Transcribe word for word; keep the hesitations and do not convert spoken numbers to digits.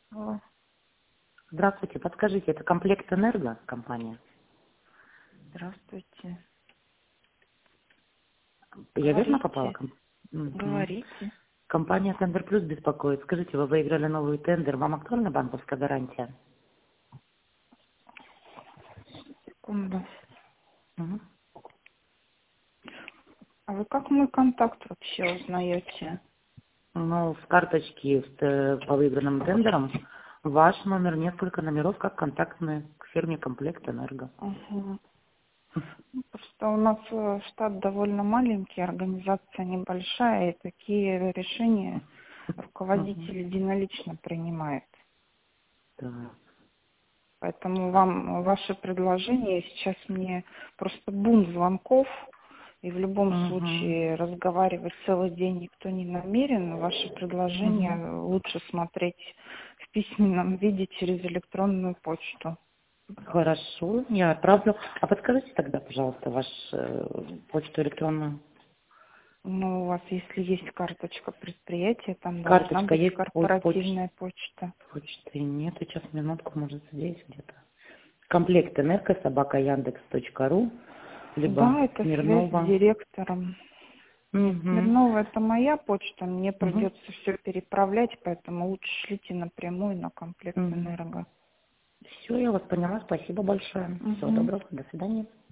Алло. Здравствуйте, подскажите, это Комплект Энерго компания? Здравствуйте. Я верно попала? Говорите. Ком- Мгм. Говорите. Компания Тендер Плюс беспокоит. Скажите, вы выиграли новый тендер, вам актуальна банковская гарантия? Секунду. Мгм. А вы как мой контакт вообще узнаете? Ну, в карточке с, э, по выигранным тендерам ваш номер, несколько номеров, как контактные к фирме Комплект Энерго. Ага. Ну, просто у нас э, штат довольно маленький, организация небольшая, и такие решения Мгм. руководитель единолично принимает. Да. Поэтому вам ваше предложение сейчас мне просто бум звонков, и в любом Мгм. случае разговаривать целый день никто не намерен. Ваше Мгм. предложение лучше смотреть в письменном виде через электронную почту. Хорошо, я отправлю. А подскажите тогда, пожалуйста, вашу почту электронную. Ну, у вас, если есть карточка предприятия, там должна Карточка быть есть, ой, почта. корпоративная почта. Почты нет, сейчас минутку, может, здесь где-то. Комплект энерго, собака яндекс точка ру, либо Да, это связь с Смирнова. директором. Нет, Угу, Смирнова это моя почта, мне угу, придется все переправлять, поэтому лучше шлите напрямую на комплект угу. энерго. Все, я вас поняла, спасибо большое. Всего Угу. доброго, до свидания.